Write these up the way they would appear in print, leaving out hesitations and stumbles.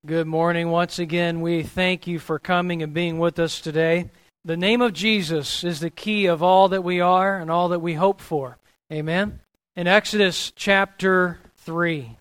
Good morning once again. We thank you for coming and being with us today. The name of Jesus is the key of all that we are and all that we hope for. Amen. In Exodus chapter 3,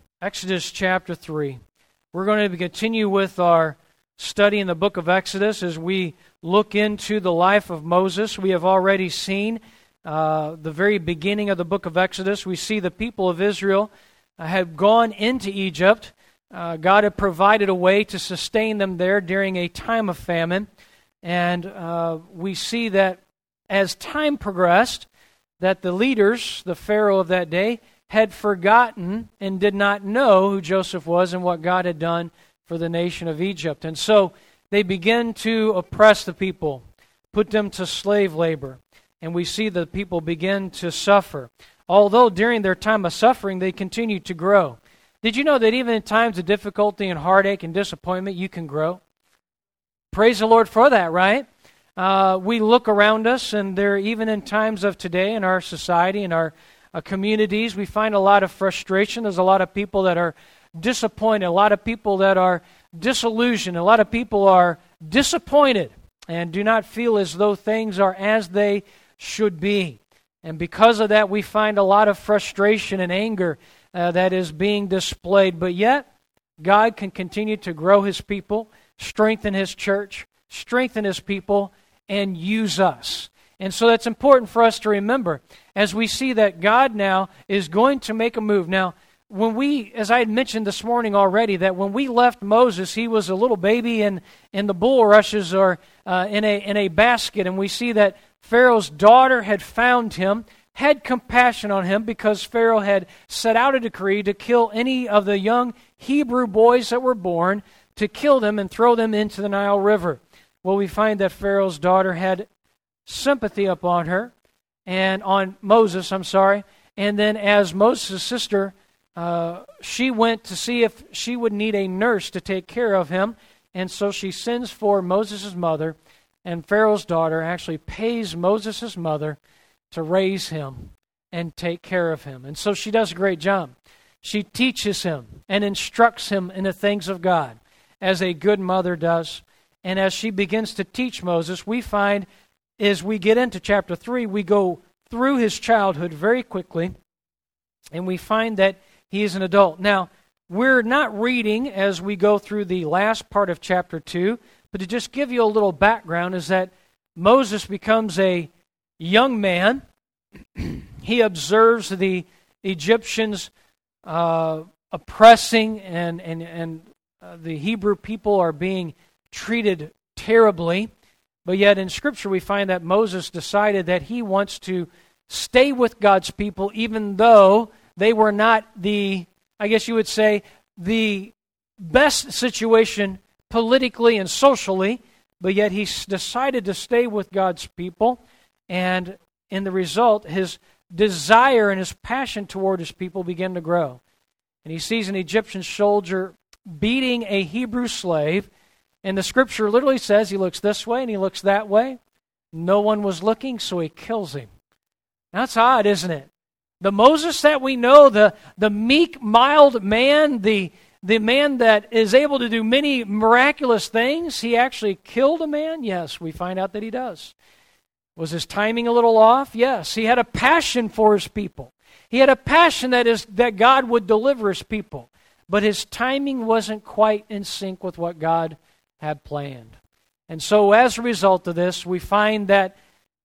we're going to continue with our study in the book of Exodus as we look into the life of Moses. We have already seen the very beginning of the book of Exodus. We see the people of Israel have gone into Egypt. God had provided a way to sustain them there during a time of famine. And we see that as time progressed, that the leaders, the Pharaoh of that day, had forgotten and did not know who Joseph was and what God had done for the nation of Egypt. And so they began to oppress the people, put them to slave labor. And we see the people begin to suffer. Although during their time of suffering, they continued to grow. Did you know that even in times of difficulty and heartache and disappointment, you can grow? Praise the Lord for that, right? We look around us, and there, even in times of today in our society, in our communities, we find a lot of frustration. There's a lot of people that are disappointed, a lot of people that are disillusioned, a lot of people are disappointed and do not feel as though things are as they should be. And because of that, we find a lot of frustration and anger that is being displayed. But yet, God can continue to grow His people, strengthen His church, strengthen His people, and use us. And so that's important for us to remember as we see that God now is going to make a move. Now, when we, as I had mentioned this morning already, that when we left Moses, he was a little baby in the bulrushes or in a basket, and we see that Pharaoh's daughter had found him, had compassion on him because Pharaoh had set out a decree to kill any of the young Hebrew boys that were born, to kill them and throw them into the Nile River. Well, we find that Pharaoh's daughter had sympathy upon her, and on Moses, and then as Moses' sister, she went to see if she would need a nurse to take care of him, and so she sends for Moses' mother, and Pharaoh's daughter actually pays Moses' mother to raise him and take care of him. And so she does a great job. She teaches him and instructs him in the things of God, as a good mother does. And as she begins to teach Moses, we find, as we get into chapter 3, we go through his childhood very quickly, and we find that he is an adult. Now, we're not reading as we go through the last part of chapter 2, but to just give you a little background is that Moses becomes a young man. He observes the Egyptians oppressing and the Hebrew people are being treated terribly. But yet in Scripture we find that Moses decided that he wants to stay with God's people even though they were not the, I guess you would say, the best situation politically and socially, but yet he decided to stay with God's people. And in the result, his desire and his passion toward his people began to grow. And he sees an Egyptian soldier beating a Hebrew slave, and the Scripture literally says he looks this way and he looks that way. No one was looking, so he kills him. That's odd, isn't it? The Moses that we know, the meek, mild man, the man that is able to do many miraculous things, he actually killed a man? Yes, we find out that he does. Was his timing a little off? Yes. He had a passion for his people. He had a passion that God would deliver his people. But his timing wasn't quite in sync with what God had planned. And so as a result of this, we find that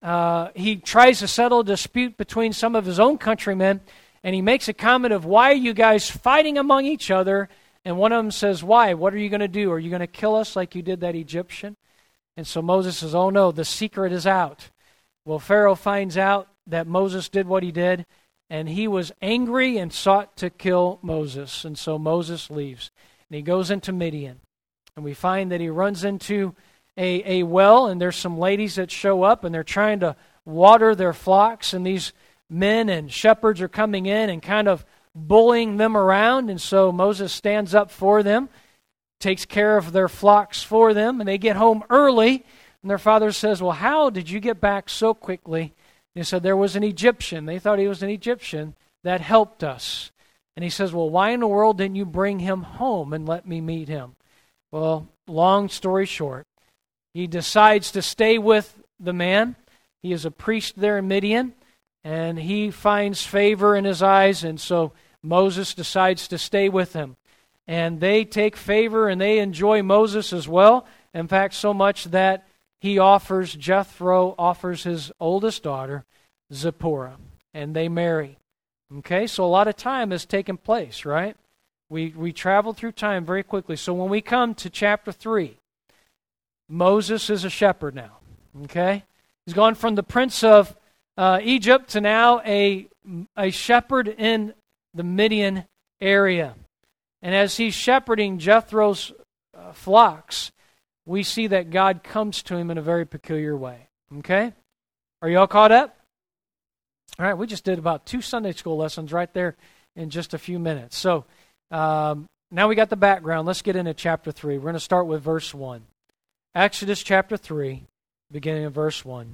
he tries to settle a dispute between some of his own countrymen, and he makes a comment of, "Why are you guys fighting among each other?" And one of them says, "Why? What are you going to do? Are you going to kill us like you did that Egyptian?" And so Moses says, "Oh no, the secret is out." Well, Pharaoh finds out that Moses did what he did, and he was angry and sought to kill Moses. And so Moses leaves, and he goes into Midian. And we find that he runs into a well, and there's some ladies that show up, and they're trying to water their flocks, and these men and shepherds are coming in and kind of bullying them around. And so Moses stands up for them, takes care of their flocks for them, and they get home early. And their father says, "Well, how did you get back so quickly?" They said, "There was an Egyptian." They thought he was an Egyptian that helped us. And he says, "Well, why in the world didn't you bring him home and let me meet him?" Well, long story short, he decides to stay with the man. He is a priest there in Midian, and he finds favor in his eyes, and so Moses decides to stay with him. And they take favor and they enjoy Moses as well. In fact, so much that Jethro offers his oldest daughter, Zipporah, and they marry. Okay, so a lot of time has taken place, right? We travel through time very quickly. So when we come to chapter 3, Moses is a shepherd now. Okay? He's gone from the prince of Egypt to now a shepherd in the Midian area. And as he's shepherding Jethro's flocks, we see that God comes to him in a very peculiar way. Okay? Are you all caught up? All right, we just did about 2 Sunday school lessons right there in just a few minutes. So now we got the background. Let's get into chapter 3. We're going to start with verse 1. Exodus chapter 3, beginning of verse 1.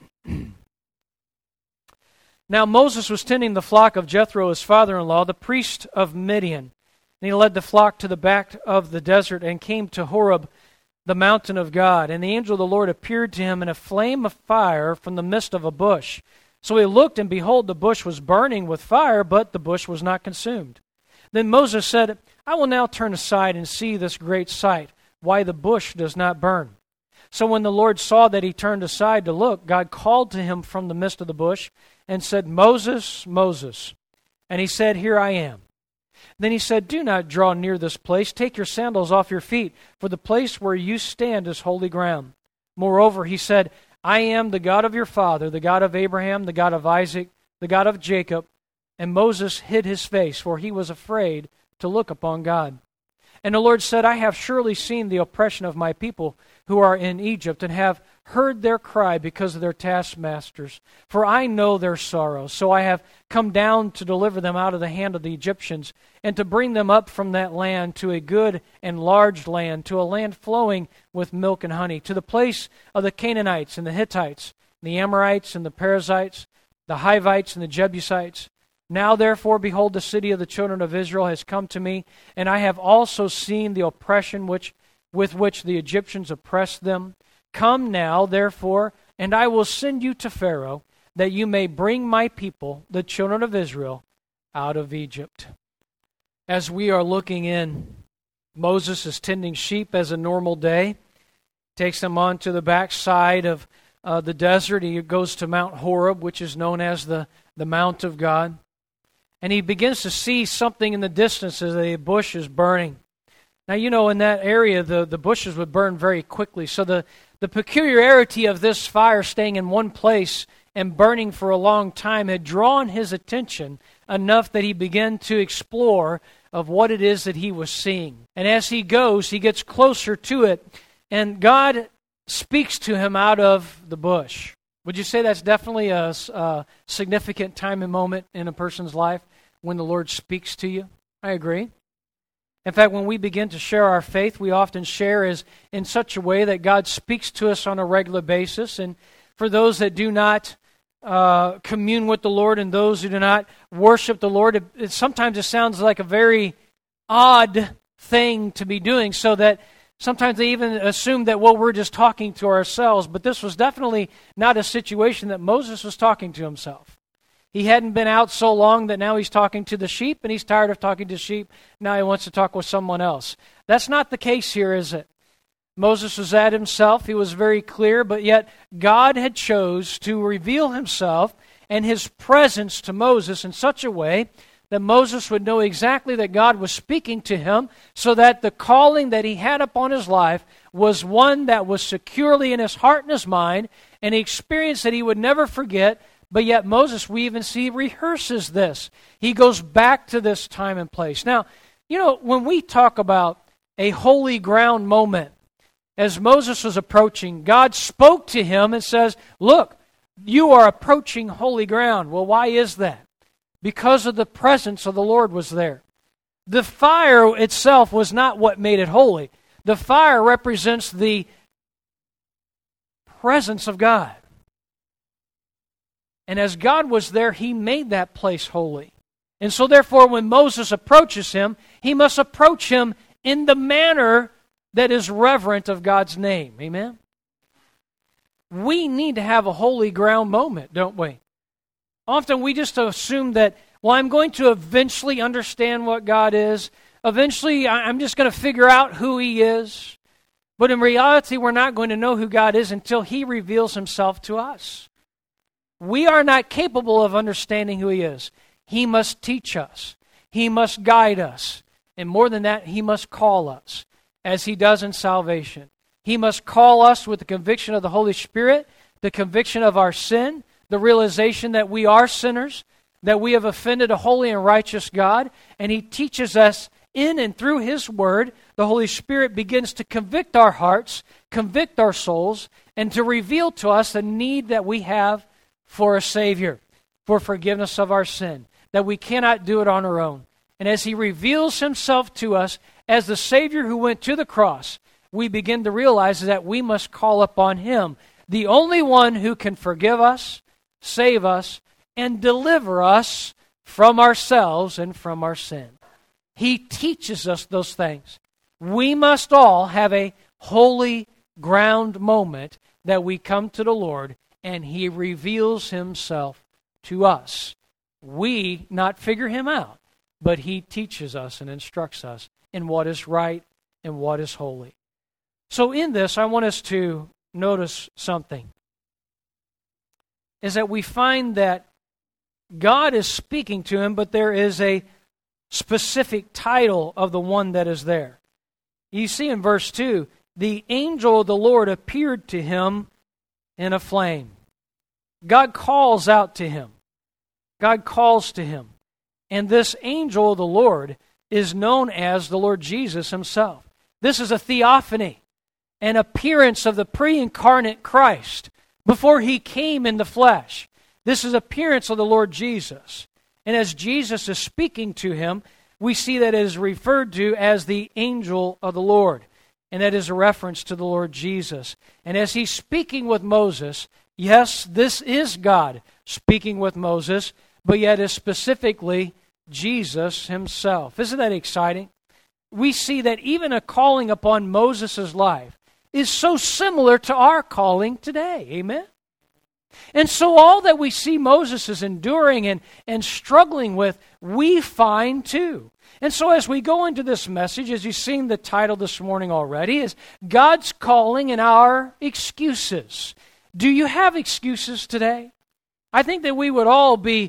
Now Moses was tending the flock of Jethro, his father-in-law, the priest of Midian. And he led the flock to the back of the desert and came to Horeb, the mountain of God. And the angel of the Lord appeared to him in a flame of fire from the midst of a bush. So he looked, and behold, the bush was burning with fire, but the bush was not consumed. Then Moses said, I will now turn aside and see this great sight, why the bush does not burn. So when the Lord saw that he turned aside to look, God called to him from the midst of the bush and said, Moses, Moses. And he said, Here I am. Then he said, Do not draw near this place. Take your sandals off your feet, for the place where you stand is holy ground. Moreover, he said, I am the God of your father, the God of Abraham, the God of Isaac, the God of Jacob. And Moses hid his face, for he was afraid to look upon God. And the Lord said, I have surely seen the oppression of my people who are in Egypt, and have heard their cry because of their taskmasters. For I know their sorrow. So I have come down to deliver them out of the hand of the Egyptians, and to bring them up from that land to a good and large land, to a land flowing with milk and honey, to the place of the Canaanites and the Hittites, the Amorites and the Perizzites, the Hivites and the Jebusites. Now therefore, behold, the city of the children of Israel has come to me, and I have also seen the oppression with which the Egyptians oppressed them. Come now, therefore, and I will send you to Pharaoh, that you may bring my people, the children of Israel, out of Egypt. As we are looking in, Moses is tending sheep as a normal day. Takes them on to the backside of the desert. He goes to Mount Horeb, which is known as the Mount of God. And he begins to see something in the distance as a bush is burning. Now, you know, in that area, the bushes would burn very quickly. So the peculiarity of this fire staying in one place and burning for a long time had drawn his attention enough that he began to explore of what it is that he was seeing. And as he goes, he gets closer to it, and God speaks to him out of the bush. Would you say that's definitely a significant time and moment in a person's life when the Lord speaks to you? I agree. In fact, when we begin to share our faith, we often share in such a way that God speaks to us on a regular basis. And for those that do not commune with the Lord and those who do not worship the Lord, sometimes it sounds like a very odd thing to be doing, so that sometimes they even assume that, well, we're just talking to ourselves. But this was definitely not a situation that Moses was talking to himself. He hadn't been out so long that now he's talking to the sheep, and he's tired of talking to sheep. Now he wants to talk with someone else. That's not the case here, is it? Moses was at himself. He was very clear, but yet God had chose to reveal himself and his presence to Moses in such a way that Moses would know exactly that God was speaking to him, so that the calling that he had upon his life was one that was securely in his heart and his mind, and an experience that he would never forget. But yet Moses, we even see, rehearses this. He goes back to this time and place. Now, you know, when we talk about a holy ground moment, as Moses was approaching, God spoke to him and says, look, you are approaching holy ground. Well, why is that? Because of the presence of the Lord was there. The fire itself was not what made it holy. The fire represents the presence of God. And as God was there, he made that place holy. And so therefore, when Moses approaches him, he must approach him in the manner that is reverent of God's name. Amen? We need to have a holy ground moment, don't we? Often we just assume that, well, I'm going to eventually understand what God is. Eventually, I'm just going to figure out who He is. But in reality, we're not going to know who God is until He reveals Himself to us. We are not capable of understanding who He is. He must teach us. He must guide us. And more than that, He must call us, as He does in salvation. He must call us with the conviction of the Holy Spirit, the conviction of our sin, the realization that we are sinners, that we have offended a holy and righteous God, and He teaches us in and through His Word. The Holy Spirit begins to convict our hearts, convict our souls, and to reveal to us the need that we have for a Savior, for forgiveness of our sin, that we cannot do it on our own. And as He reveals Himself to us as the Savior who went to the cross, we begin to realize that we must call upon Him, the only one who can forgive us, save us, and deliver us from ourselves and from our sin. He teaches us those things. We must all have a holy ground moment that we come to the Lord and He reveals Himself to us. We not figure Him out, but He teaches us and instructs us in what is right and what is holy. So in this, I want us to notice something, is that we find that God is speaking to him, but there is a specific title of the one that is there. You see in verse 2, the angel of the Lord appeared to him in a flame. God calls out to him. God calls to him. And this angel of the Lord is known as the Lord Jesus Himself. This is a theophany, an appearance of the pre-incarnate Christ before He came in the flesh. This is appearance of the Lord Jesus. And as Jesus is speaking to him, we see that it is referred to as the angel of the Lord. And that is a reference to the Lord Jesus. And as He's speaking with Moses, yes, this is God speaking with Moses, but yet is specifically Jesus Himself. Isn't that exciting? We see that even a calling upon Moses' life is so similar to our calling today. Amen? And so all that we see Moses is enduring and struggling with, we find too. And so as we go into this message, as you've seen the title this morning already, is God's calling and our excuses. Do you have excuses today? I think that we would all be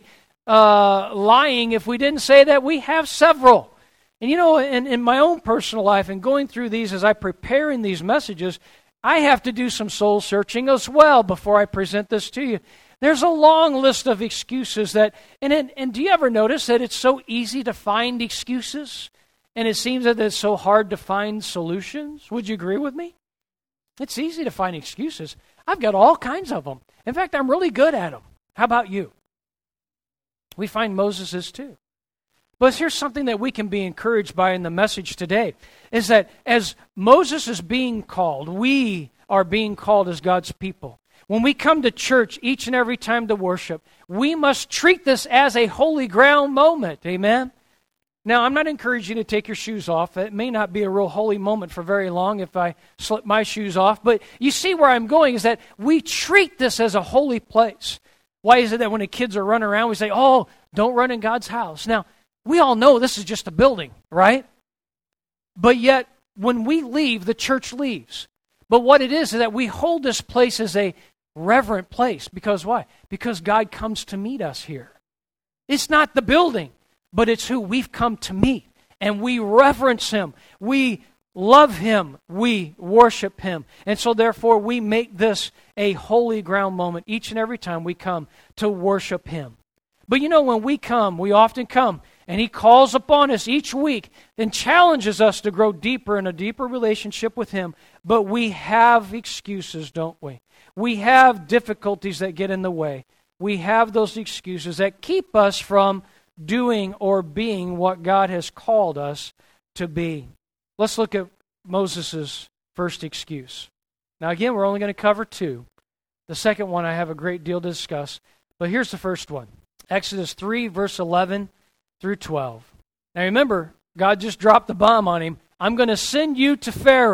lying if we didn't say that we have several. And you know, in my own personal life and going through these as I prepare in these messages, I have to do some soul searching as well before I present this to you. There's a long list of excuses that, and do you ever notice that it's so easy to find excuses? And it seems that it's so hard to find solutions? Would you agree with me? It's easy to find excuses. I've got all kinds of them. In fact, I'm really good at them. How about you? We find Moses is too. But here's something that we can be encouraged by in the message today, is that as Moses is being called, we are being called as God's people. When we come to church each and every time to worship, we must treat this as a holy ground moment. Amen? Now, I'm not encouraging you to take your shoes off. It may not be a real holy moment for very long if I slip my shoes off. But you see where I'm going is that we treat this as a holy place. Why is it that when the kids are running around, we say, oh, don't run in God's house? Now, we all know this is just a building, right? But yet, when we leave, the church leaves. But what it is that we hold this place as a reverent place. Because why? Because God comes to meet us here. It's not the building, but it's who we've come to meet. And we reverence Him. We love Him. We worship Him. And so therefore, we make this a holy ground moment each and every time we come to worship Him. But you know, when we come, we often come, and He calls upon us each week and challenges us to grow deeper in a deeper relationship with Him. But we have excuses, don't we? We have difficulties that get in the way. We have those excuses that keep us from doing or being what God has called us to be. Let's look at Moses' first excuse. Now again, we're only going to cover two. The second one I have a great deal to discuss. But here's the first one. Exodus 3, verse 11 through 12. Now remember, God just dropped the bomb on him. I'm going to send you to Pharaoh.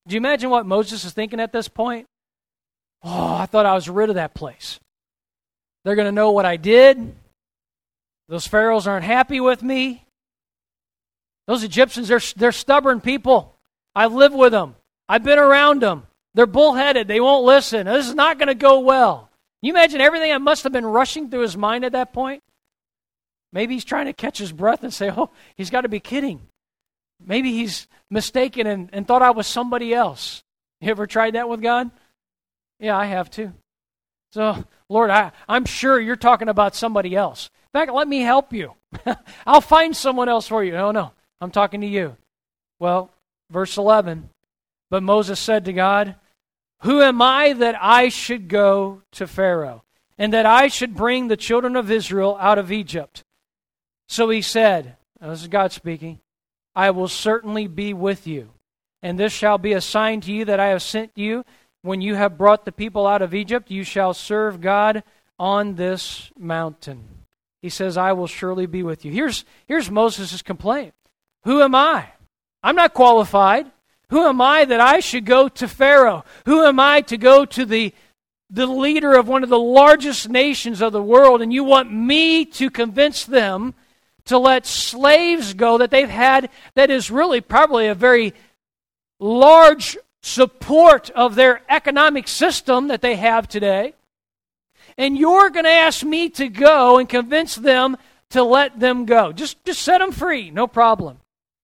Do you imagine what Moses is thinking at this point? Oh, I thought I was rid of that place. They're going to know what I did. Those pharaohs aren't happy with me. Those Egyptians, they're stubborn people. I've lived with them. I've been around them. They're bullheaded. They won't listen. This is not going to go well. Can you imagine everything that must have been rushing through his mind at that point? Maybe he's trying to catch his breath and say, oh, he's got to be kidding. Maybe he's mistaken and thought I was somebody else. You ever tried that with God? Yeah, I have too. So, Lord, I'm sure you're talking about somebody else. In fact, let me help you. I'll find someone else for you. No, I'm talking to you. Well, verse 11, but Moses said to God, who am I that I should go to Pharaoh, and that I should bring the children of Israel out of Egypt? So he said, this is God speaking, I will certainly be with you, and this shall be a sign to you that I have sent you. When you have brought the people out of Egypt, you shall serve God on this mountain. He says, I will surely be with you. Here's Moses' complaint. Who am I? I'm not qualified. Who am I that I should go to Pharaoh? Who am I to go to the leader of one of the largest nations of the world, and you want me to convince them to let slaves go that they've had that is really probably a very large support of their economic system that they have today. And you're going to ask me to go and convince them to let them go. Just set them free, no problem.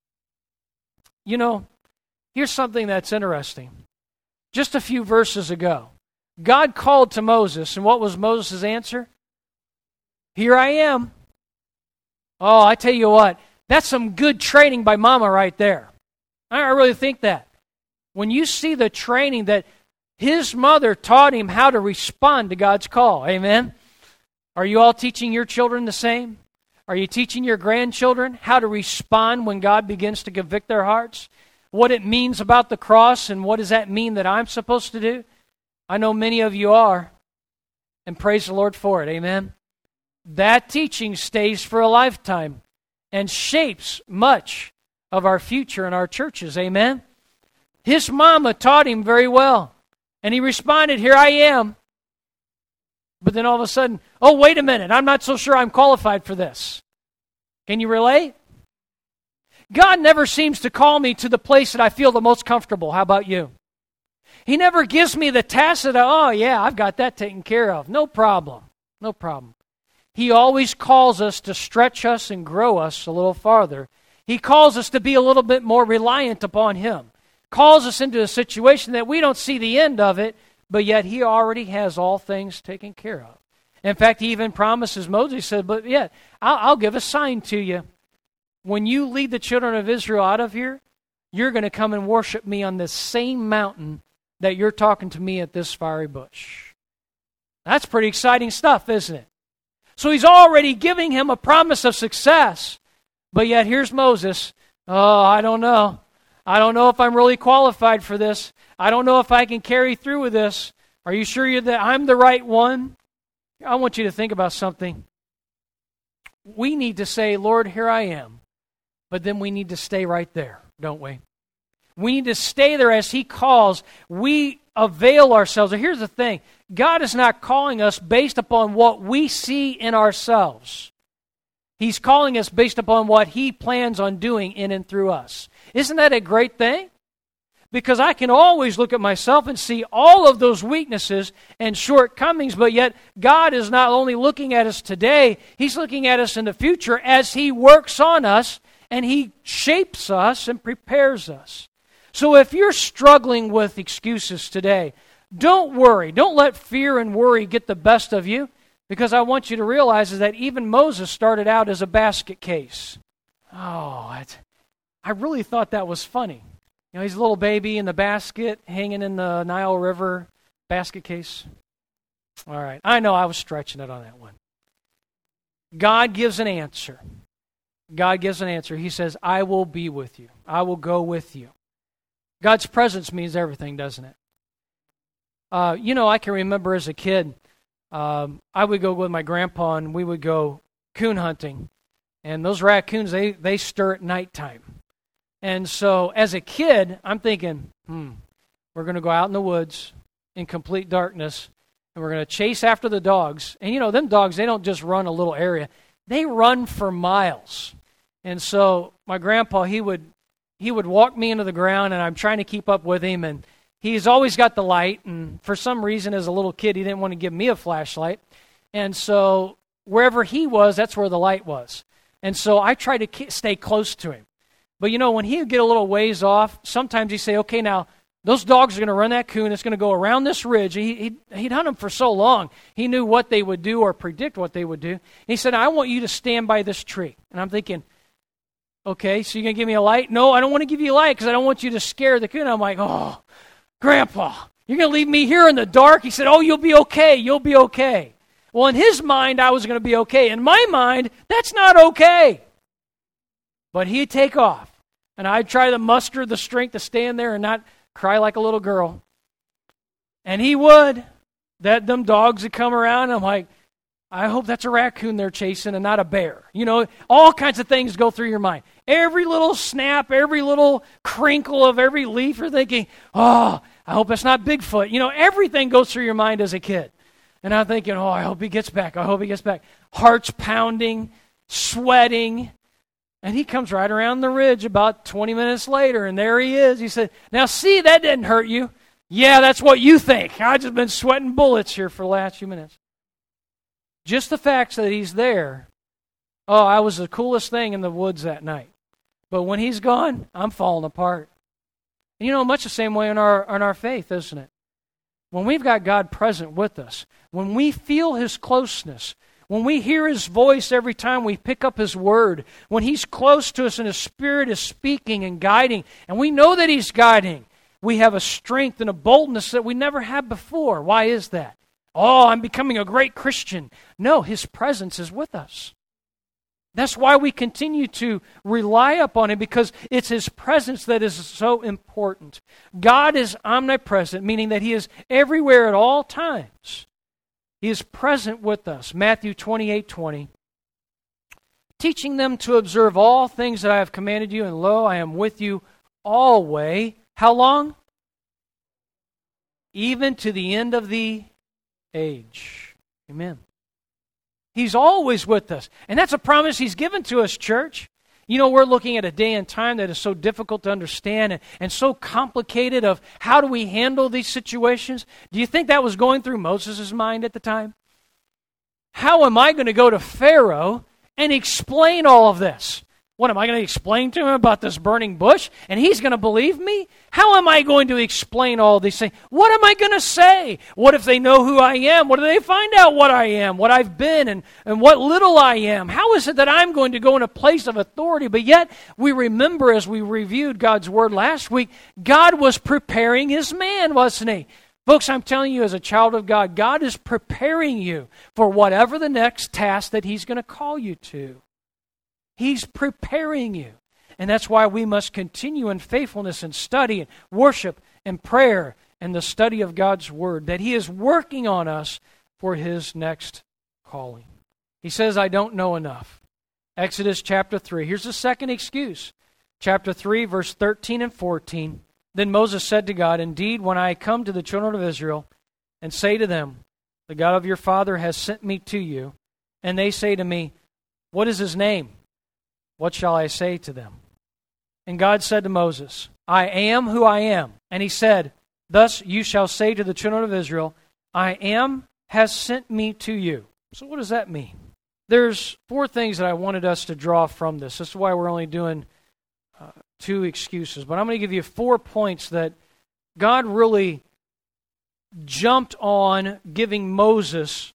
You know, here's something that's interesting. Just a few verses ago, God called to Moses, and what was Moses' answer? Here I am. Oh, I tell you what, that's some good training by Mama right there. I really think that. When you see the training that his mother taught him how to respond to God's call, amen? Are you all teaching your children the same? Are you teaching your grandchildren how to respond when God begins to convict their hearts? What it means about the cross, and what does that mean that I'm supposed to do? I know many of you are, and praise the Lord for it, amen? That teaching stays for a lifetime and shapes much of our future in our churches, amen? His mama taught him very well, and he responded, here I am. But then all of a sudden, oh, wait a minute, I'm not so sure I'm qualified for this. Can you relate? God never seems to call me to the place that I feel the most comfortable. How about you? He never gives me the task that, oh yeah, I've got that taken care of. No problem. No problem. He always calls us to stretch us and grow us a little farther. He calls us to be a little bit more reliant upon Him. Calls us into a situation that we don't see the end of it, but yet He already has all things taken care of. In fact, He even promises Moses, He said, but yet, I'll give a sign to you. When you lead the children of Israel out of here, you're going to come and worship me on this same mountain that you're talking to me at this fiery bush. That's pretty exciting stuff, isn't it? So He's already giving him a promise of success. But yet here's Moses. Oh, I don't know. I don't know if I'm really qualified for this. I don't know if I can carry through with this. Are you sure that I'm the right one? I want you to think about something. We need to say, Lord, here I am. But then we need to stay right there, don't we? We need to stay there as He calls. We avail ourselves. And here's the thing. God is not calling us based upon what we see in ourselves. He's calling us based upon what He plans on doing in and through us. Isn't that a great thing? Because I can always look at myself and see all of those weaknesses and shortcomings, but yet God is not only looking at us today, He's looking at us in the future as He works on us and He shapes us and prepares us. So if you're struggling with excuses today, don't worry. Don't let fear and worry get the best of you, because I want you to realize is that even Moses started out as a basket case. Oh, I really thought that was funny. You know, he's a little baby in the basket, hanging in the Nile River, basket case. All right, I know I was stretching it on that one. God gives an answer. God gives an answer. He says, I will be with you. I will go with you. God's presence means everything, doesn't it? I can remember as a kid, I would go with my grandpa and we would go coon hunting. And those raccoons, they stir at nighttime. And so as a kid, I'm thinking, We're going to go out in the woods in complete darkness, and we're going to chase after the dogs. And you know, them dogs, they don't just run a little area. They run for miles. And so my grandpa, he would walk me into the ground, and I'm trying to keep up with him, and he's always got the light, and for some reason as a little kid, he didn't want to give me a flashlight. And so wherever he was, that's where the light was. And so I tried to stay close to him. But you know, when he would get a little ways off, sometimes he'd say, okay, now, those dogs are going to run that coon. It's going to go around this ridge. He'd hunt them for so long. He knew what they would do or predict what they would do. And he said, I want you to stand by this tree. And I'm thinking, okay, so you're going to give me a light? No, I don't want to give you a light because I don't want you to scare the coon. I'm like, oh, Grandpa, you're going to leave me here in the dark? He said, oh, you'll be okay. You'll be okay. Well, in his mind, I was going to be okay. In my mind, that's not okay. But he'd take off. And I'd try to muster the strength to stand there and not cry like a little girl. And he would. Them dogs would come around, and I'm like, I hope that's a raccoon they're chasing and not a bear. You know, all kinds of things go through your mind. Every little snap, every little crinkle of every leaf, you're thinking, oh, I hope it's not Bigfoot. You know, everything goes through your mind as a kid. And I'm thinking, oh, I hope he gets back. I hope he gets back. Heart's pounding, sweating. And he comes right around the ridge about 20 minutes later, and there he is. He said, now see, that didn't hurt you. Yeah, that's what you think. I've just been sweating bullets here for the last few minutes. Just the fact that he's there, oh, I was the coolest thing in the woods that night. But when he's gone, I'm falling apart. And you know, much the same way in our faith, isn't it? When we've got God present with us, when we feel His closeness, when we hear His voice every time we pick up His Word, when He's close to us and His Spirit is speaking and guiding, and we know that He's guiding, we have a strength and a boldness that we never had before. Why is that? Oh, I'm becoming a great Christian. No, His presence is with us. That's why we continue to rely upon Him, because it's His presence that is so important. God is omnipresent, meaning that He is everywhere at all times. He is present with us. Matthew 28:20. Teaching them to observe all things that I have commanded you, and lo, I am with you always. How long? Even to the end of the age. Amen. He's always with us. And that's a promise He's given to us, church. You know, we're looking at a day and time that is so difficult to understand and so complicated of how do we handle these situations. Do you think that was going through Moses' mind at the time? How am I going to go to Pharaoh and explain all of this? What, am I going to explain to him about this burning bush? And he's going to believe me? How am I going to explain all these things? What am I going to say? What if they know who I am? What if they find out what I am, what I've been, and what little I am? How is it that I'm going to go in a place of authority? But yet, we remember as we reviewed God's Word last week, God was preparing His man, wasn't He? Folks, I'm telling you, as a child of God, God is preparing you for whatever the next task that He's going to call you to. He's preparing you. And that's why we must continue in faithfulness and study and worship and prayer and the study of God's Word, that He is working on us for His next calling. He says, I don't know enough. Exodus chapter 3. Here's the second excuse. Chapter 3, verse 13 and 14. Then Moses said to God, indeed, when I come to the children of Israel and say to them, the God of your father has sent me to you, and they say to me, what is His name? What shall I say to them? And God said to Moses, I am who I am. And He said, thus you shall say to the children of Israel, I am has sent me to you. So what does that mean? There's 4 things that I wanted us to draw from this. This is why we're only doing 2 excuses. But I'm going to give you 4 points that God really jumped on giving Moses,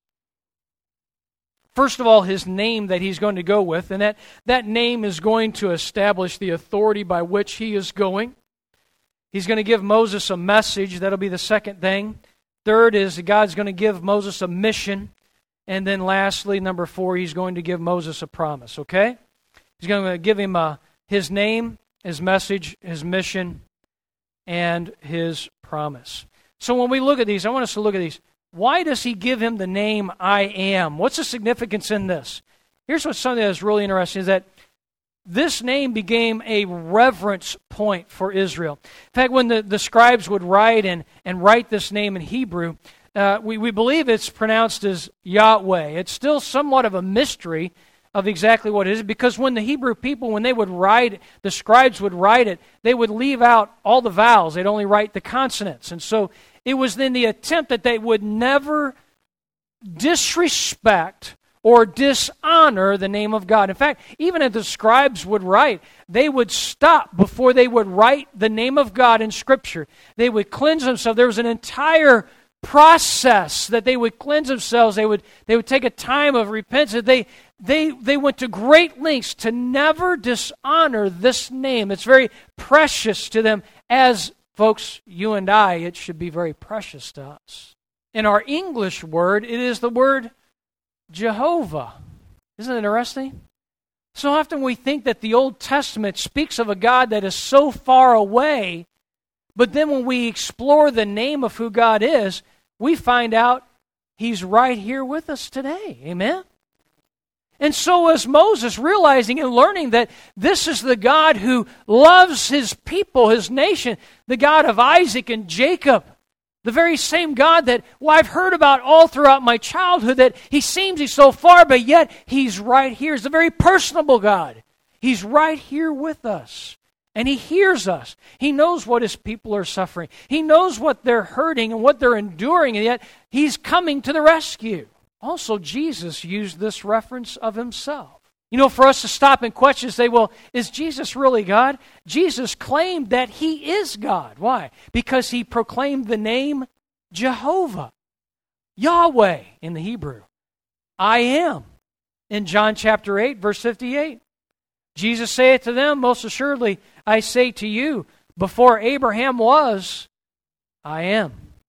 first of all, his name that he's going to go with, and that name is going to establish the authority by which he is going. He's going to give Moses a message. That'll be the second thing. Third is God's going to give Moses a mission. And then lastly, number 4, He's going to give Moses a promise, okay? He's going to give him his name, his message, his mission, and his promise. So when we look at these, I want us to look at these. Why does He give him the name I am? What's the significance in this? Here's what's something that's really interesting, is that this name became a reverence point for Israel. In fact, when the scribes would write and write this name in Hebrew, we believe it's pronounced as Yahweh. It's still somewhat of a mystery of exactly what it is, because when the Hebrew people, when they would write, the scribes would write it, they would leave out all the vowels. They'd only write the consonants. And so it was in the attempt that they would never disrespect or dishonor the name of God. In fact, even if the scribes would write, they would stop before they would write the name of God in Scripture. They would cleanse themselves. There was an entire process that they would cleanse themselves. They would take a time of repentance. They went to great lengths to never dishonor this name. It's very precious to them, as, folks, you and I, it should be very precious to us. In our English word, it is the word Jehovah. Isn't it interesting? So often we think that the Old Testament speaks of a God that is so far away, but then when we explore the name of who God is, we find out He's right here with us today. Amen? And so is Moses, realizing and learning that this is the God who loves His people, His nation, the God of Isaac and Jacob. The very same God that, I've heard about all throughout my childhood, that He's so far, but yet He's right here. He's a very personable God. He's right here with us. And He hears us. He knows what His people are suffering. He knows what they're hurting and what they're enduring, and yet He's coming to the rescue. Also, Jesus used this reference of Himself. You know, for us to stop and question and say, well, is Jesus really God? Jesus claimed that He is God. Why? Because He proclaimed the name Jehovah, Yahweh in the Hebrew. I am. In John chapter 8, verse 58. Jesus saith to them, most assuredly, I say to you, before Abraham was, I am.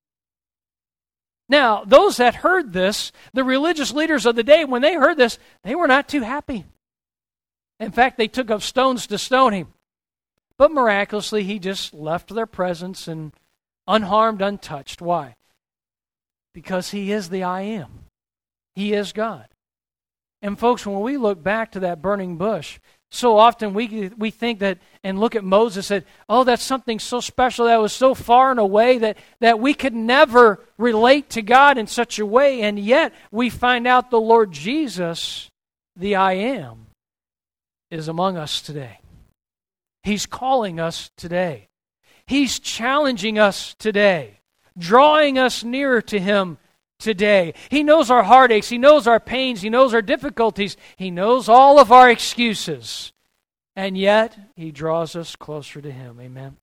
Now, those that heard this, the religious leaders of the day, when they heard this, they were not too happy. In fact, they took up stones to stone Him. But miraculously, He just left their presence and unharmed, untouched. Why? Because He is the I am. He is God. And folks, when we look back to that burning bush, so often we think that and look at Moses and, that's something so special that was so far and away that we could never relate to God in such a way. And yet we find out the Lord Jesus, the I am, is among us today. He's calling us today. He's challenging us today, drawing us nearer to Him today. He knows our heartaches. He knows our pains. He knows our difficulties. He knows all of our excuses. And yet, He draws us closer to Him. Amen.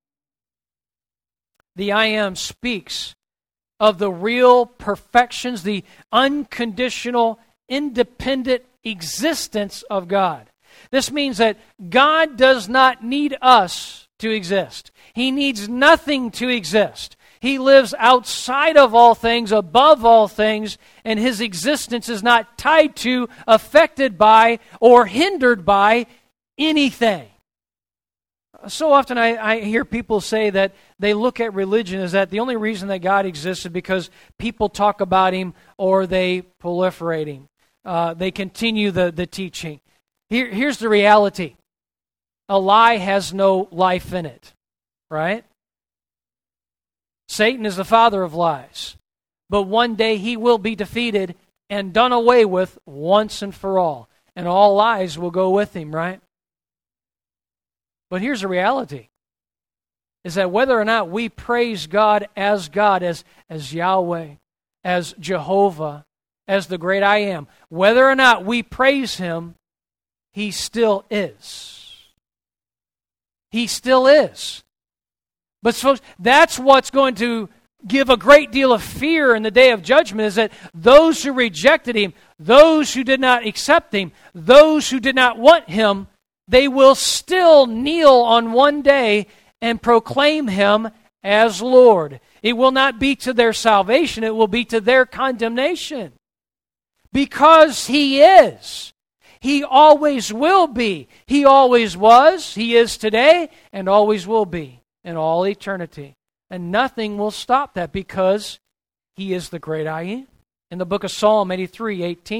The I Am speaks of the real perfections, the unconditional, independent existence of God. This means that God does not need us to exist. He needs nothing to exist. He lives outside of all things, above all things, and His existence is not tied to, affected by, or hindered by anything. So often I hear people say that they look at religion as that the only reason that God exists is because people talk about Him or they proliferate Him. They continue the teaching. Here's the reality. A lie has no life in it, right? Satan is the father of lies. But one day he will be defeated and done away with once and for all. And all lies will go with him, right? But here's the reality. Is that whether or not we praise God, as Yahweh, as Jehovah, as the great I Am, whether or not we praise Him, He still is. He still is. But folks, that's what's going to give a great deal of fear in the day of judgment, is that those who rejected Him, those who did not accept Him, those who did not want Him, they will still kneel on one day and proclaim Him as Lord. It will not be to their salvation, it will be to their condemnation. Because He is. He always will be. He always was, He is today, and always will be in all eternity. And nothing will stop that because He is the great I Am. In the book of Psalm 83:18,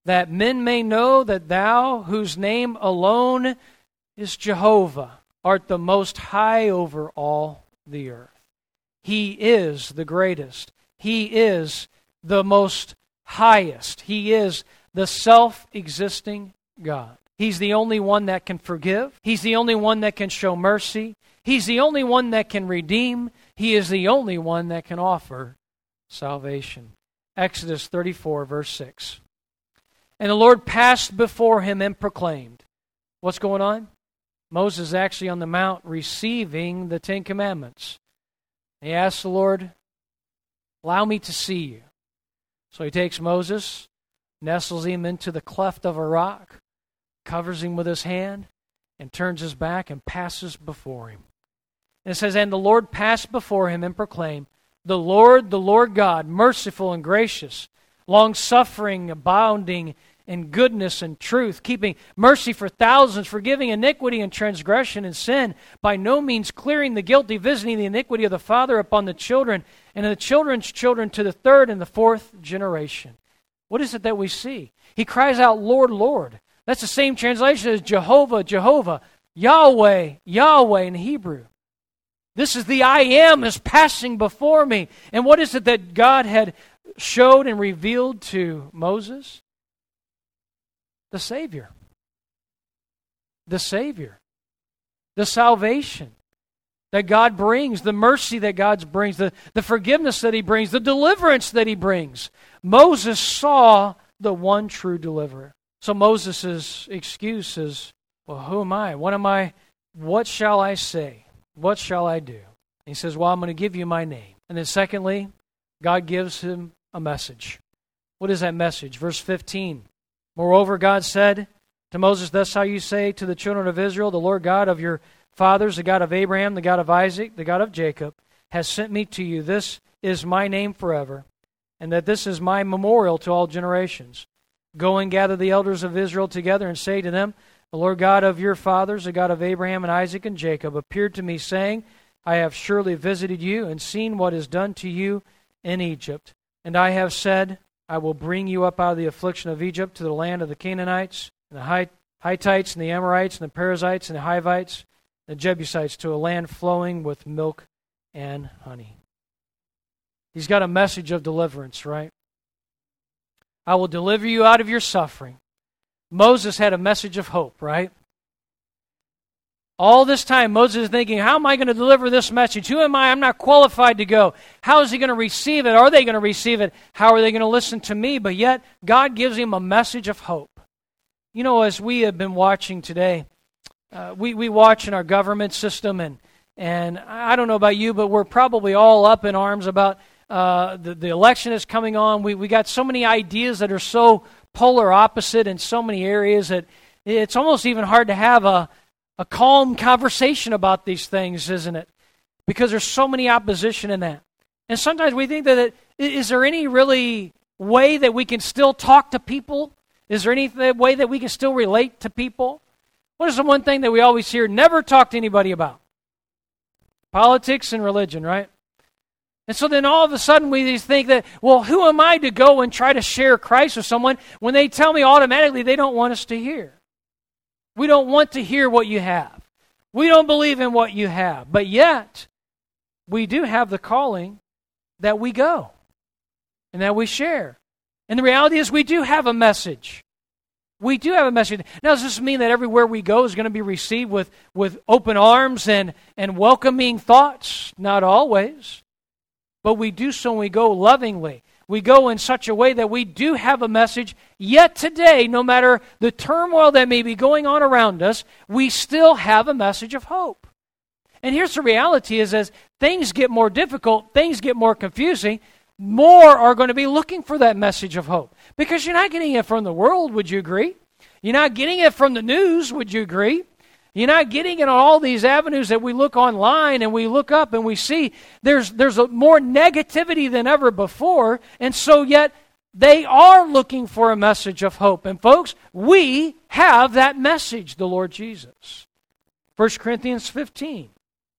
that men may know that thou, whose name alone is Jehovah, art the most high over all the earth. He is the greatest. He is the most highest. He is the self-existing God. He's the only one that can forgive. He's the only one that can show mercy. He's the only one that can redeem. He is the only one that can offer salvation. Exodus 34, verse 6. And the Lord passed before him and proclaimed. What's going on? Moses is actually on the mount receiving the Ten Commandments. He asks the Lord, allow me to see you. So he takes Moses, nestles him into the cleft of a rock, covers him with his hand, and turns his back and passes before him. And it says, and the Lord passed before him and proclaimed, the Lord God, merciful and gracious, long-suffering, abounding in goodness and truth, keeping mercy for thousands, forgiving iniquity and transgression and sin, by no means clearing the guilty, visiting the iniquity of the father upon the children, and the children's children to the third and the fourth generation. What is it that we see? He cries out, Lord, Lord. That's the same translation as Jehovah, Jehovah, Yahweh, Yahweh in Hebrew. This is the I am is passing before me. And what is it that God had showed and revealed to Moses? The Savior. The Savior. The salvation that God brings, the mercy that God brings, the forgiveness that He brings, the deliverance that He brings. Moses saw the one true deliverer. So Moses' excuse is, well, who am I? What am I? What shall I say? What shall I do? And he says, well, I'm going to give you my name. And then secondly, God gives him a message. What is that message? Verse 15. Moreover, God said to Moses, thus shall you say to the children of Israel, the Lord God of your fathers, the God of Abraham, the God of Isaac, the God of Jacob, has sent me to you. This is my name forever, and that this is my memorial to all generations. Go and gather the elders of Israel together and say to them, the Lord God of your fathers, the God of Abraham and Isaac and Jacob, appeared to me, saying, I have surely visited you and seen what is done to you in Egypt. And I have said, I will bring you up out of the affliction of Egypt to the land of the Canaanites, and the Hittites, and the Amorites, and the Perizzites, and the Hivites, and the Jebusites, to a land flowing with milk and honey. He's got a message of deliverance, right? I will deliver you out of your suffering. Moses had a message of hope, right? All this time, Moses is thinking, how am I going to deliver this message? Who am I? I'm not qualified to go. How is he going to receive it? Are they going to receive it? How are they going to listen to me? But yet, God gives him a message of hope. You know, as we have been watching today, we watch in our government system, and I don't know about you, but we're probably all up in arms about the election is coming on. We got so many ideas that are so polar opposite in so many areas that it's almost even hard to have a calm conversation about these things, isn't it? Because there's so many opposition in that. And sometimes we think that, is there any really way that we can still talk to people? Is there any way that we can still relate to people? What is the one thing that we always hear, never talk to anybody about? Politics and religion, right? And so then all of a sudden we think that, well, who am I to go and try to share Christ with someone when they tell me automatically they don't want us to hear? We don't want to hear what you have. We don't believe in what you have. But yet, we do have the calling that we go and that we share. And the reality is we do have a message. We do have a message. Now, does this mean that everywhere we go is going to be received with open arms and welcoming thoughts? Not always. But we do so when we go lovingly. We go in such a way that we do have a message. Yet today, no matter the turmoil that may be going on around us, we still have a message of hope. And here's the reality is as things get more difficult, things get more confusing, more are going to be looking for that message of hope. Because you're not getting it from the world, would you agree? You're not getting it from the news, would you agree? You're not getting it on all these avenues that we look online and we look up and we see there's more negativity than ever before. And so yet they are looking for a message of hope. And folks, we have that message, the Lord Jesus. 1 Corinthians 15.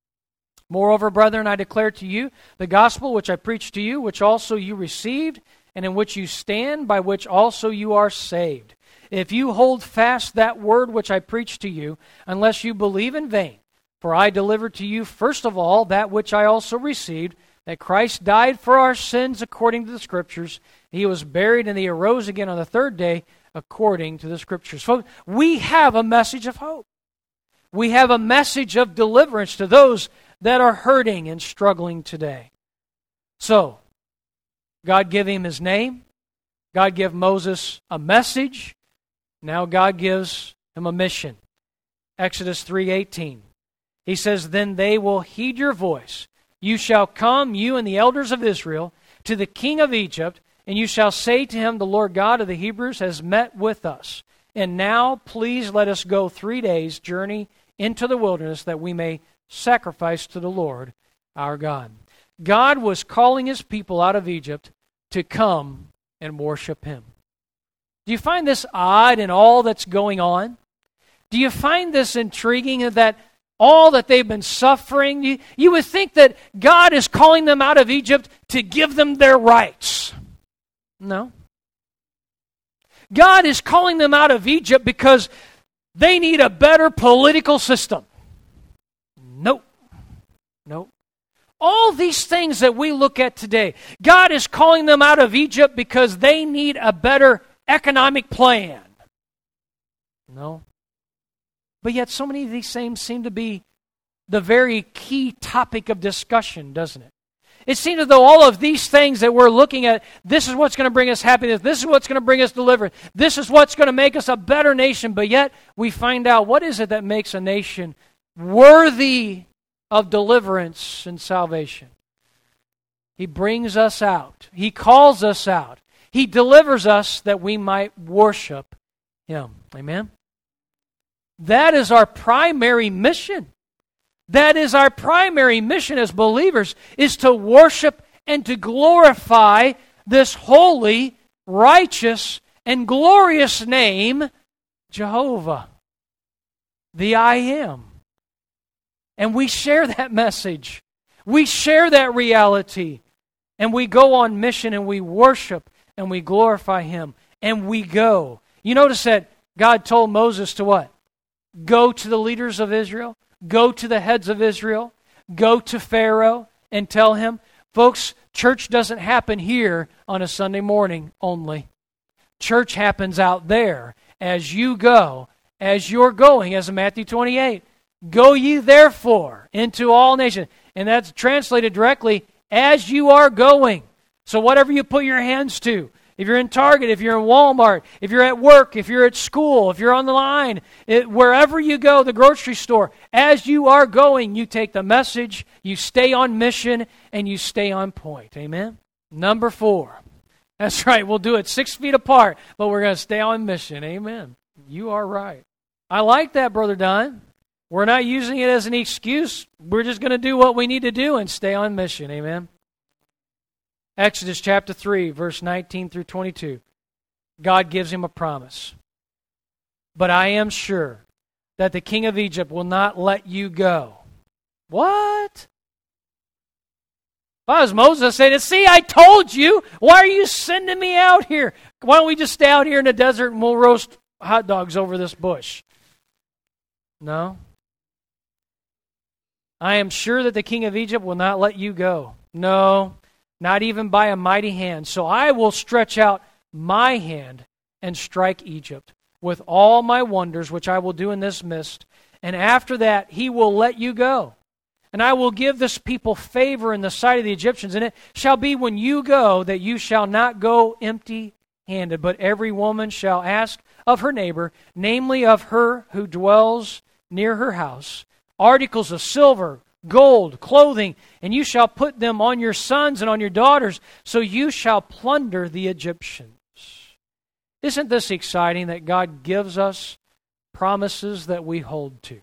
Moreover, brethren, I declare to you the gospel which I preached to you, which also you received, and in which you stand, by which also you are saved. If you hold fast that word which I preached to you, unless you believe in vain. For I delivered to you first of all that which I also received, that Christ died for our sins according to the Scriptures. He was buried, and he arose again on the third day according to the Scriptures. Folks, we have a message of hope. We have a message of deliverance to those that are hurting and struggling today. So, God gave him his name. God gave Moses a message. Now God gives him a mission. Exodus 3:18. He says, "Then they will heed your voice. You shall come, you and the elders of Israel, to the king of Egypt, and you shall say to him, the Lord God of the Hebrews has met with us. And now, please let us go 3 days' journey into the wilderness that we may sacrifice to the Lord our God." God was calling his people out of Egypt to come and worship him. Do you find this odd in all that's going on? Do you find this intriguing that all that they've been suffering? You would think that God is calling them out of Egypt to give them their rights. No. God is calling them out of Egypt because they need a better political system. Nope. Nope. All these things that we look at today, God is calling them out of Egypt because they need a better economic plan. No. But yet so many of these things seem to be the very key topic of discussion, doesn't it? It seems as though all of these things that we're looking at, this is what's going to bring us happiness, this is what's going to bring us deliverance, this is what's going to make us a better nation, but yet we find out what is it that makes a nation worthy of deliverance and salvation. He brings us out. He calls us out. He delivers us that we might worship him. Amen? That is our primary mission. That is our primary mission as believers, is to worship and to glorify this holy, righteous, and glorious name, Jehovah, the I Am. And we share that message. We share that reality. And we go on mission and we worship and we glorify him. And we go. You notice that God told Moses to what? Go to the leaders of Israel. Go to the heads of Israel. Go to Pharaoh and tell him. Folks, church doesn't happen here on a Sunday morning only. Church happens out there as you go, as you're going, as in Matthew 28. Go ye therefore into all nations. And that's translated directly, as you are going. So whatever you put your hands to, if you're in Target, if you're in Walmart, if you're at work, if you're at school, if you're on the line, wherever you go, the grocery store, as you are going, you take the message, you stay on mission, and you stay on point. Amen? Number 4. That's right, we'll do it 6 feet apart, but we're going to stay on mission. Amen. You are right. I like that, Brother Don. We're not using it as an excuse. We're just going to do what we need to do and stay on mission. Amen? Exodus chapter 3, verse 19 through 22. God gives him a promise. But I am sure that the king of Egypt will not let you go. What? If I was Moses, I'd say, see, I told you. Why are you sending me out here? Why don't we just stay out here in the desert and we'll roast hot dogs over this bush? No. I am sure that the king of Egypt will not let you go. No. Not even by a mighty hand. So I will stretch out my hand and strike Egypt with all my wonders, which I will do in this midst. And after that, he will let you go. And I will give this people favor in the sight of the Egyptians. And it shall be when you go that you shall not go empty-handed, but every woman shall ask of her neighbor, namely of her who dwells near her house, articles of silver, gold, clothing, and you shall put them on your sons and on your daughters, so you shall plunder the Egyptians. Isn't this exciting that God gives us promises that we hold to?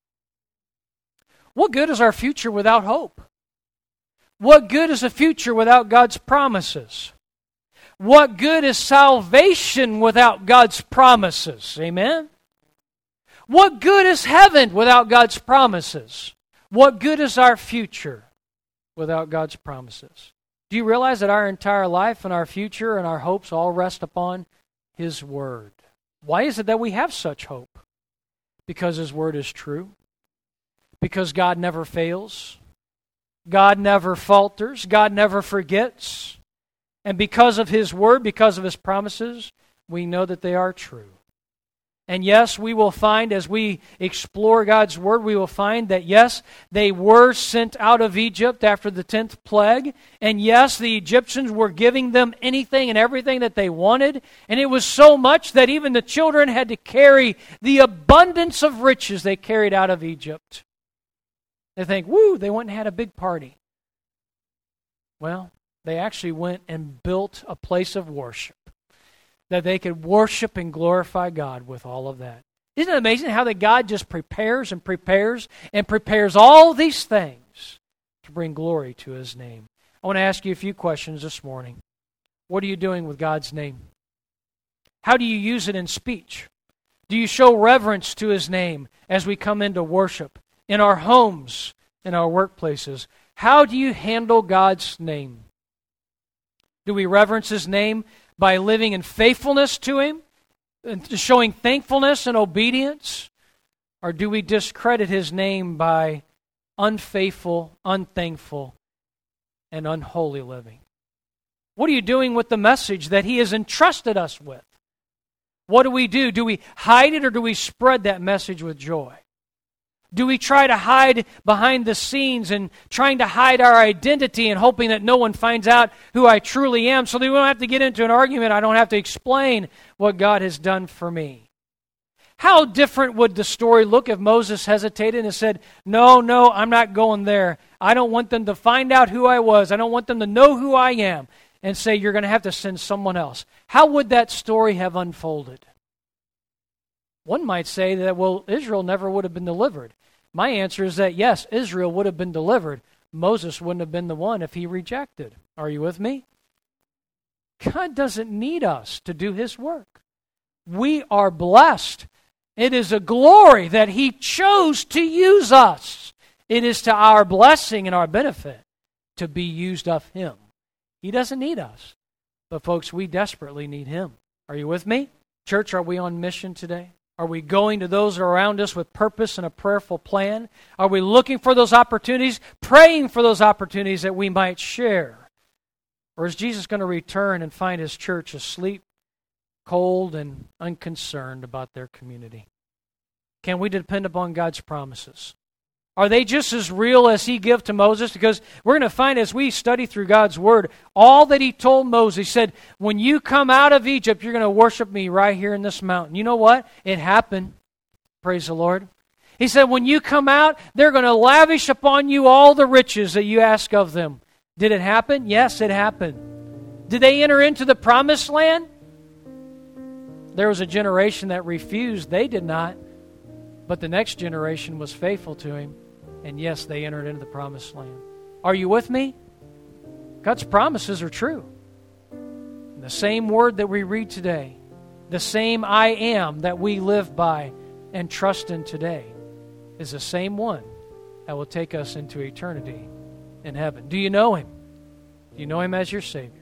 What good is our future without hope? What good is a future without God's promises? What good is salvation without God's promises? Amen? What good is heaven without God's promises? What good is our future without God's promises? Do you realize that our entire life and our future and our hopes all rest upon His Word? Why is it that we have such hope? Because His Word is true. Because God never fails. God never falters. God never forgets. And because of His Word, because of His promises, we know that they are true. And yes, we will find as we explore God's Word, we will find that yes, they were sent out of Egypt after the 10th plague. And yes, the Egyptians were giving them anything and everything that they wanted. And it was so much that even the children had to carry the abundance of riches they carried out of Egypt. They think, woo, they went and had a big party. Well, they actually went and built a place of worship, that they could worship and glorify God with all of that. Isn't it amazing how that God just prepares and prepares and prepares all these things to bring glory to His name? I want to ask you a few questions this morning. What are you doing with God's name? How do you use it in speech? Do you show reverence to His name as we come into worship, in our homes, in our workplaces? How do you handle God's name? Do we reverence His name by living in faithfulness to Him, and showing thankfulness and obedience? Or do we discredit His name by unfaithful, unthankful, and unholy living? What are you doing with the message that He has entrusted us with? What do? Do we hide it, or do we spread that message with joy? Do we try to hide behind the scenes and trying to hide our identity and hoping that no one finds out who I truly am so that we don't have to get into an argument, I don't have to explain what God has done for me? How different would the story look if Moses hesitated and said, no, I'm not going there. I don't want them to find out who I was. I don't want them to know who I am. And say, you're going to have to send someone else. How would that story have unfolded? One might say that, well, Israel never would have been delivered. My answer is that, yes, Israel would have been delivered. Moses wouldn't have been the one if he rejected. Are you with me? God doesn't need us to do His work. We are blessed. It is a glory that He chose to use us. It is to our blessing and our benefit to be used of Him. He doesn't need us. But folks, we desperately need Him. Are you with me? Church, are we on mission today? Are we going to those around us with purpose and a prayerful plan? Are we looking for those opportunities, praying for those opportunities that we might share? Or is Jesus going to return and find His church asleep, cold, and unconcerned about their community? Can we depend upon God's promises? Are they just as real as He gave to Moses? Because we're going to find as we study through God's Word, all that He told Moses, He said, when you come out of Egypt, you're going to worship me right here in this mountain. You know what? It happened. Praise the Lord. He said, when you come out, they're going to lavish upon you all the riches that you ask of them. Did it happen? Yes, it happened. Did they enter into the promised land? There was a generation that refused. They did not. But the next generation was faithful to Him. And yes, they entered into the promised land. Are you with me? God's promises are true. And the same word that we read today, the same I am that we live by and trust in today, is the same one that will take us into eternity in heaven. Do you know Him? Do you know Him as your Savior?